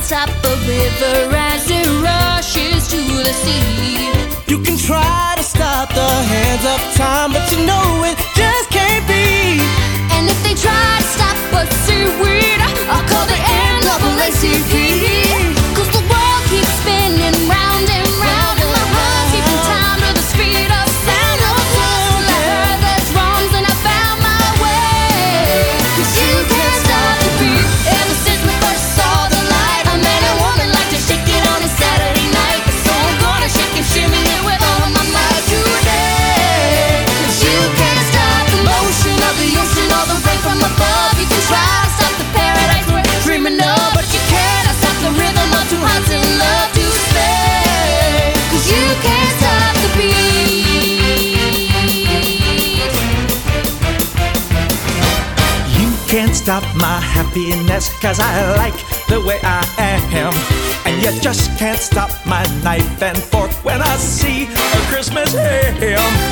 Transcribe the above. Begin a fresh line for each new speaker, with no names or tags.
stop the river as it rushes to the sea.
You can try to stop the hands of time, but you know it just can't be.
And if they try to stop us, seaweed, I'll call the NAACP. 'Cause the world keeps spinning round and round, and my heart's keeping time to the speed of sound. I heard there's wrongs and I found my way. 'Cause you can't stop the beat. Ever since we first saw the light, a man and woman like to shake it on a Saturday night. So I'm gonna shake and shimmy it with all of my might today. 'Cause you can't stop the motion of the ocean or the rain from above. You can try to stop the paradise we're dreaming of, but you cannot stop the rhythm of two hearts in love to stay. 'Cause you can't stop the beat.
You can't stop my happiness, 'cause I like the way I am. And you just can't stop my knife and fork when I see a Christmas ham.